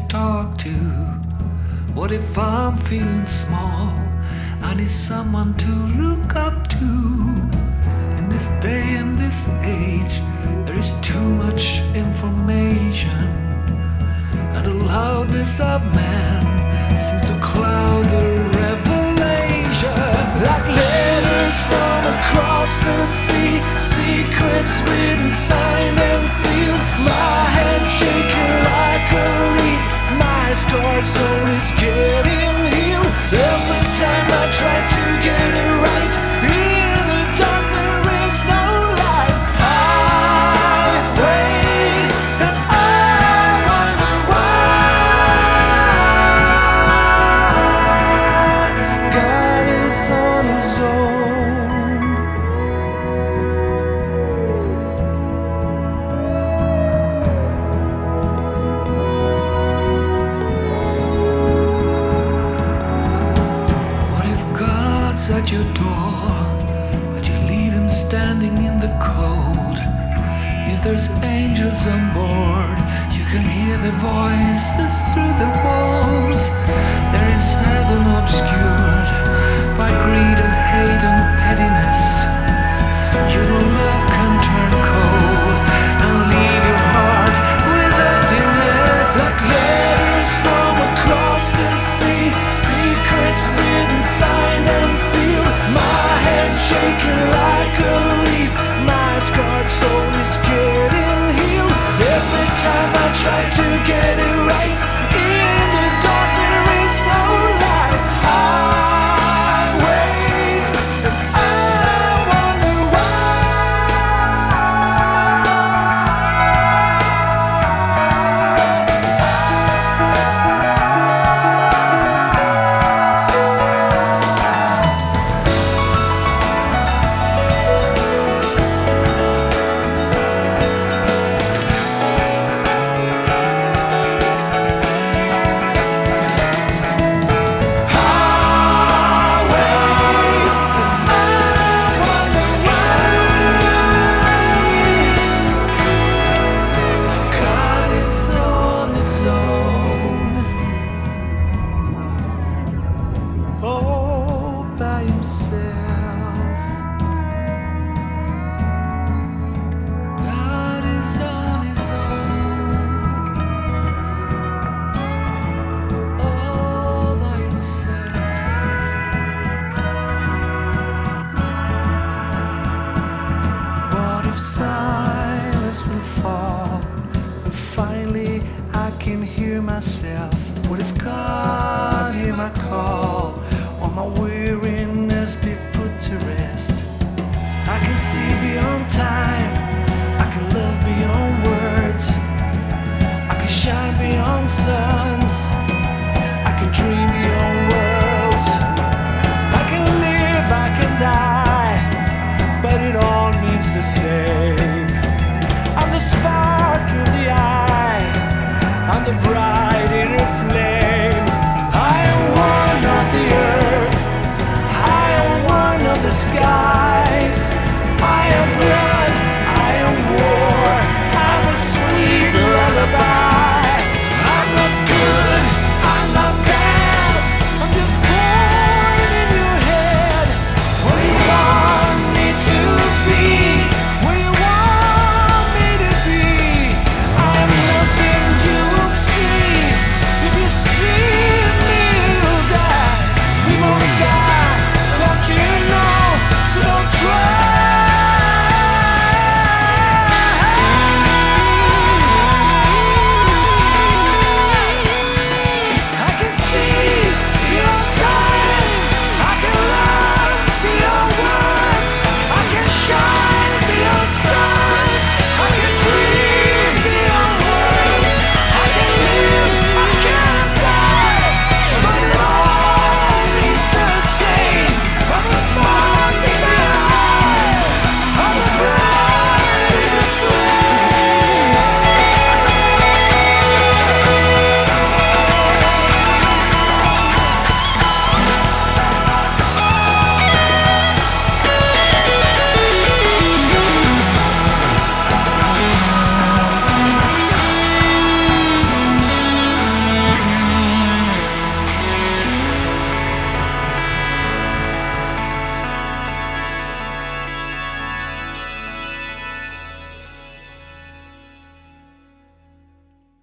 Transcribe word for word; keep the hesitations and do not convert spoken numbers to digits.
talk to? What if I'm feeling small? I need someone to look up to. In this day and this age, there is too much information, and the loudness of man seems to cloud the revelation. Like letters from across the sea, secrets written, signed and sealed. My hand shaking like a leaf, my scarred soul is getting healed. Every time I try to get it right, in the dark there is no light. I wait and I wonder why. God is on his own. What if God's at your door, but you leave him standing in the cold? If there's angels on board, you can hear their voices through the walls. There is heaven obscured by greed and hate and pettiness. You know love can turn cold and leave your heart with emptiness. Like letters from across the sea, secrets written, signed and sealed. My head shaking like a leaf, my scarred soul is getting healed. Every time I try to get it right, in the dark there is no light. I wait and I wonder God is on his own, all by himself. God is on his own, all by himself. What if silence will fall, and finally I can hear myself? What if God hear my call, or my weariness be put to rest? I can see beyond time, I can love beyond words, I can shine beyond sun.